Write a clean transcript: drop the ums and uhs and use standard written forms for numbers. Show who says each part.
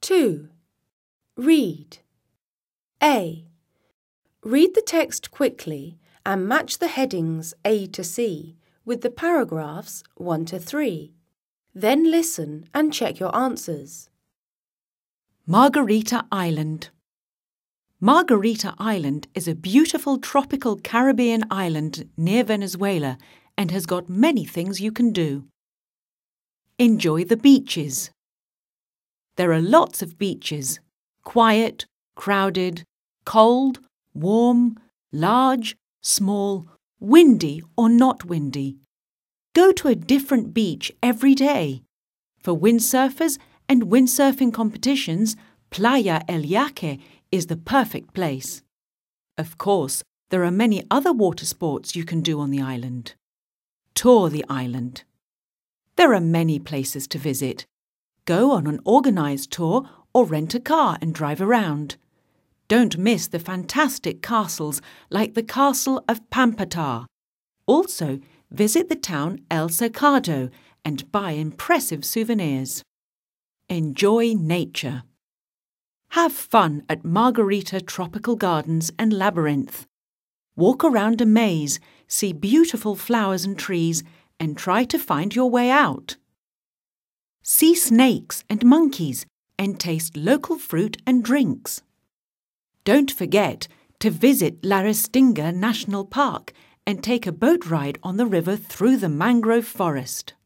Speaker 1: 2. Read. A. Read the text quickly and match the headings A to C with the paragraphs 1 to 3. Then listen and check your answers.
Speaker 2: Margarita Island. Margarita Island is a beautiful tropical Caribbean island near Venezuela and has got many things you can do. Enjoy the beaches. There are lots of beaches, quiet, crowded, cold, warm, large, small, windy or not windy. Go to a different beach every day. For windsurfers and windsurfing competitions, Playa El Yaque is the perfect place. Of course, there are many other water sports you can do on the island. Tour the island. There are many places to visit. Go on an organised tour or rent a car and drive around. Don't miss the fantastic castles like the Castle of Pampatar. Also, visit the town El Cercado and buy impressive souvenirs. Enjoy nature. Have fun at Margarita Tropical Gardens and Labyrinth. Walk around a maze, see beautiful flowers and trees, and try to find your way out. See snakes and monkeys and taste local fruit and drinks. Don't forget to visit La Restinga National Park and take a boat ride on the river through the mangrove forest.